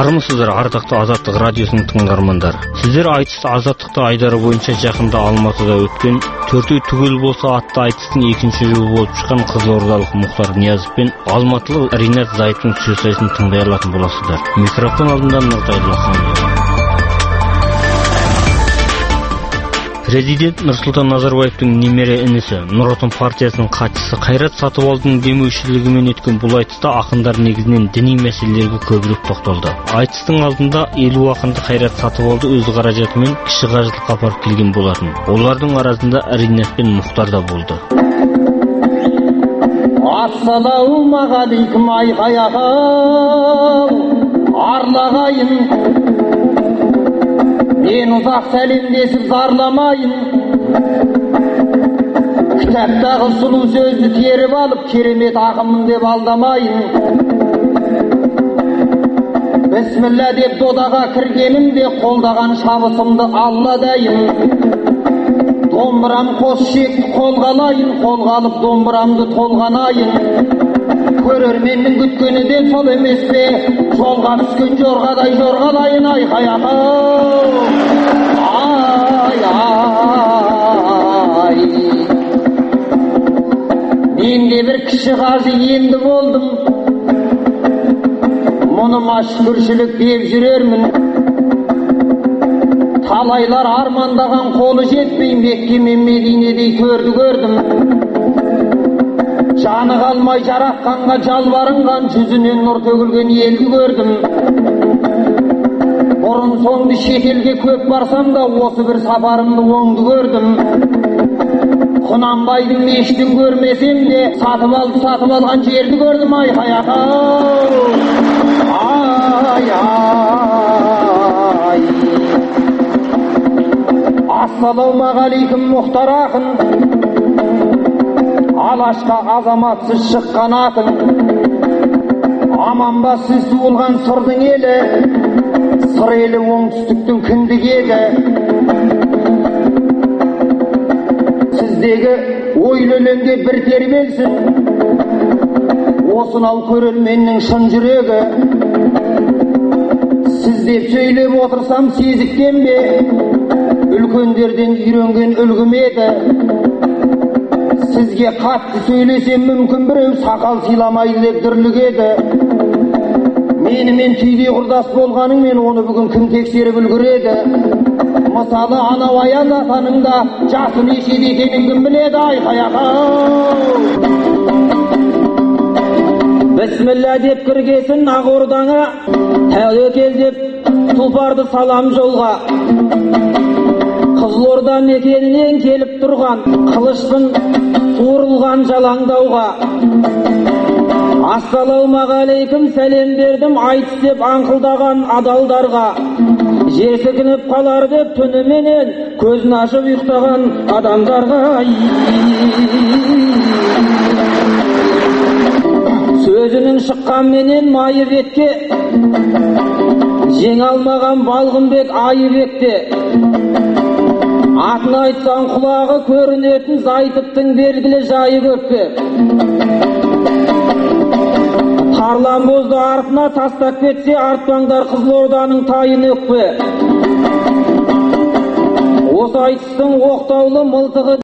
Армысыздар, ардақтуу Азаттык радиосунун тыңдармандары. Сиздер айтысты Азаттыкта айдары боюнча жакында Алматыда өткөн төртөө түгөл болсо аттуу айтыстын экинчи жолу болуп чыккан кызылордалык Мухтар Ниязов пен алматылык Ринат Заевдин сүйлөшүүсүн тыңдай алатын боласыздар. Микрофон алдында Нуртай Лахманов. Президент Нурсултан Назарбаевдин немере иниси, Нур Отон партиясынын катчысы Кайрат Сатыбалдын демөүчүлүгү менен өткөн бул айтыста акындар негизинен диний маселелерге көбүрөөк токтолду. Айтыстын алдында 50 акынды Кайрат Сатыбалды өз каражаты менен киши кажылыкка апарып келген болатын. Олардын арасында Ринат пен Мухтар да болду. Ассалаумағалейкум айқаяға арлағайын, мен ұзақ сәлемдесіп зарламайын, кітаптағы сұлу сөзді теріп алып керемет ақымын деп алдамайын. Бісміллә деп додаға кіргенімде қолдаған шабысымды алладайын. Домбырам қос шекті қолға алайын, қолға алып домбырамды толғанайын. Көрерменнің күткені де сол емес пе, жолға түскен жорғадай жорғалайын айқаяға. Ай, ай, мен де бір кіші қажы енді болдым, мұныма шүкіршілік деп жүрермін. Талайлар армандаған қолы жетпей Мекке мен Мединедей төрді көрдім. Жаны қалмай жаратқанға жалбарынған, жүзінен нұр төгілген елді көрдім. Бұрын соңды шетелге көп барсам да осы бір сапарымды оңды көрдім. Құнанбайдың мешітін көрмесем де сатып алған жерді көрдім айқаяға. Ай, ай, ассалаумағалейкум Мухтар ақын, алашқа азаматсыз шыққан ақын. Аман ба сіз туылған сырдың елі, сыр елі оңтүстіктің кіндік еді. Сіздегі ойлы өлеңге бір тербелсін, осынау көрерменнің шын жүрегі. Сіз деп сөйлеп отырсам сезіктен бе, үлкендерден үйренген үлгім еді. Сізге қатты сөйлесем мүмкін біреу сақал сыйламайды деп дүрлігеді. Менімен түйдей құрдас болғаныңмен оны бүгін кім тексеріп үлгіреді. Мысалы анау Аяз атаның да жасы нешеде екенін кім біледі айқаяға. Бісміллә деп кіргесін ақ ордаңа, тәуекел деп тұлпарды салам жолға. Қызылорда мекенінен келіп тұрған қылышпын суырылған жалаңдауға. Ассалаумағалейкум сәлем бердім айтыс деп аңқылдаған адалдарға. Жер сілкініп қалар деп түніменен көзін ашып ұйықтаған адамдарға. Сөзінің шыққанменен майы бетке, жең алмаған Балғынбек Айыбекте. Атын айтсаң құлағы көрінетін Зайтыптың белгілі жайы көпке. Тарланбозды артына тастап кетсе, артпаңдар Қызылорданың тайын өкпе. Осы айтыстың оқтаулы мылтығы